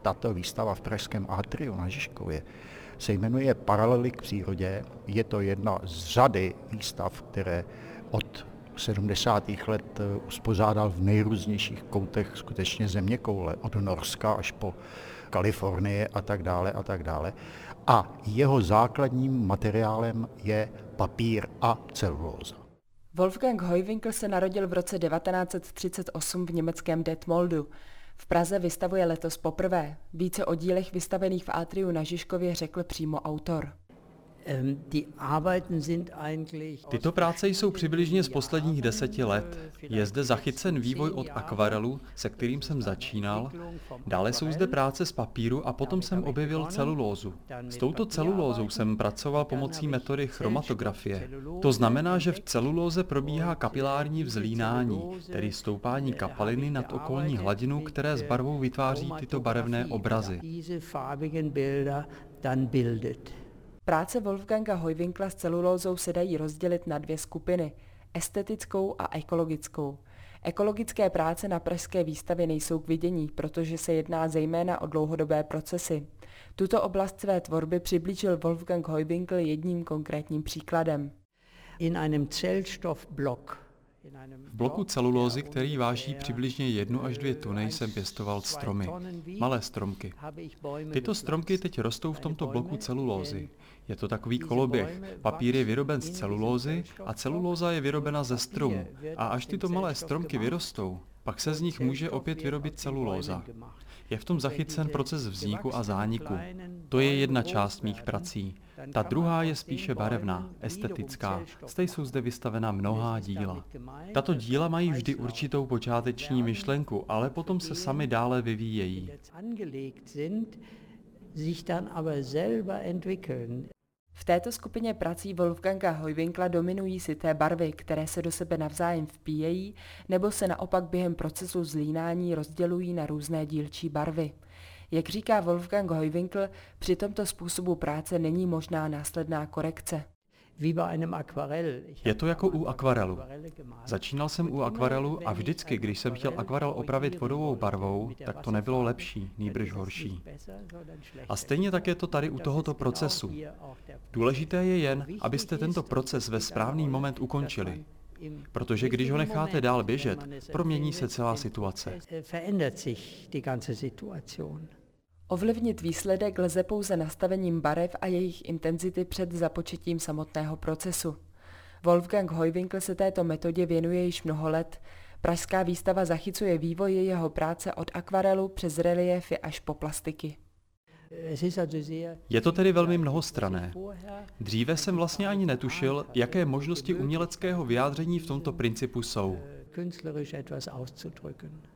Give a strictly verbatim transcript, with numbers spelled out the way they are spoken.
Tato výstava v pražském Atriu na Žižkově se jmenuje Paralely k přírodě. Je to jedna z řady výstav, které od sedmdesátých let uspořádal v nejrůznějších koutech skutečně zeměkoule, od Norska až po Kalifornie a tak dále a tak dále. A jeho základním materiálem je papír a celulóza. Wolfgang Heuwinkel se narodil v roce devatenáct set třicet osm v německém Detmoldu. V Praze vystavuje letos poprvé. Více o dílech vystavených v Atriu na Žižkově řekl přímo autor. Tyto práce jsou přibližně z posledních deseti let. Je zde zachycen vývoj od akvarelu, se kterým jsem začínal. Dále jsou zde práce z papíru a potom jsem objevil celulózu. S touto celulózou jsem pracoval pomocí metody chromatografie. To znamená, že v celulóze probíhá kapilární vzlínání, tedy stoupání kapaliny nad okolní hladinu, které s barvou vytváří tyto barevné obrazy. Práce Wolfganga Heuwinkla s celulózou se dají rozdělit na dvě skupiny, estetickou a ekologickou. Ekologické práce na pražské výstavě nejsou k vidění, protože se jedná zejména o dlouhodobé procesy. Tuto oblast své tvorby přiblížil Wolfgang Heuwinkl jedním konkrétním příkladem. In einem Zellstoffblock V bloku celulózy, který váží přibližně jednu až dvě tuny, jsem pěstoval stromy, malé stromky. Tyto stromky teď rostou v tomto bloku celulózy. Je to takový koloběh. Papír je vyroben z celulózy a celulóza je vyrobena ze stromu. A až tyto malé stromky vyrostou, pak se z nich může opět vyrobit celulóza. Je v tom zachycen proces vzniku a zániku. To je jedna část mých prací. Ta druhá je spíše barevná, estetická. Zde jsou zde vystavena mnohá díla. Tato díla mají vždy určitou počáteční myšlenku, ale potom se sami dále vyvíjejí. V této skupině prací Wolfganga Heuwinkla dominují syté barvy, které se do sebe navzájem vpíjejí, nebo se naopak během procesu zlínání rozdělují na různé dílčí barvy. Jak říká Wolfgang Heuwinkl, při tomto způsobu práce není možná následná korekce. Je to jako u akvarelu. Začínal jsem u akvarelu a vždycky, když jsem chtěl akvarel opravit vodovou barvou, tak to nebylo lepší, nýbrž horší. A stejně tak je to tady u tohoto procesu. Důležité je jen, abyste tento proces ve správný moment ukončili. Protože když ho necháte dál běžet, promění se celá situace. Ovlivnit výsledek lze pouze nastavením barev a jejich intenzity před započetím samotného procesu. Wolfgang Heuwinkl se této metodě věnuje již mnoho let. Pražská výstava zachycuje vývoj jeho práce od akvarelu přes reliéfy až po plastiky. Je to tedy velmi mnohostranné. Dříve jsem vlastně ani netušil, jaké možnosti uměleckého vyjádření v tomto principu jsou.